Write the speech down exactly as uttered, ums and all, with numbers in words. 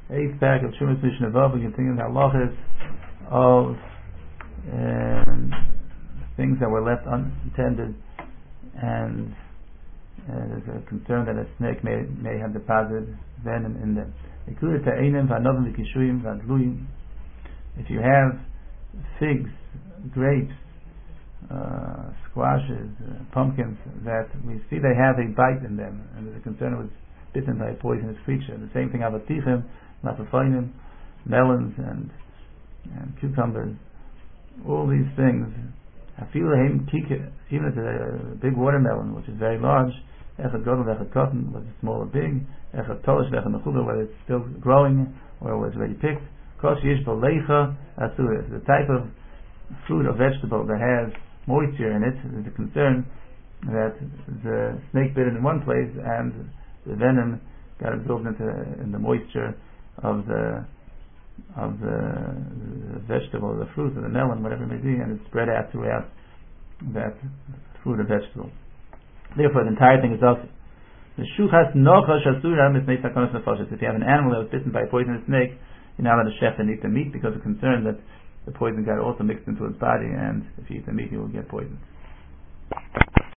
eighth parak of Shumas Mishnah Vav. We continue the halachas of um, things that were left untended, and uh, there's a concern that a snake may may have deposited venom in them. If you have figs, grapes, uh, squashes, uh, pumpkins that we see they have a bite in them, and there's a concern it was bitten by a poisonous creature. The same thing avatichim, lapaphonim, melons and, and cucumbers. All these things, even if it's a big watermelon, which is very large, echad gadol v'echad katan, whether it's small or big, echad tolish v'echad mechuber, whether it's still growing or whether it's already picked, kos yish bo leicha asur. The type of fruit or vegetable that has moisture in it, there's a concern that the snake bit it in one place and the venom got absorbed into in the moisture of the of the, the vegetable, the fruit, or the melon, whatever it may be, and it's spread out throughout that fruit or vegetable. Therefore, the entire thing is also the shuchas nochash asura misnei sakonos nefashos. If you have an animal that was bitten by a poisonous snake, you're not allowed to chef and eat the meat because of concern that the poison got also mixed into its body, and if you eat the meat, you will get poisoned.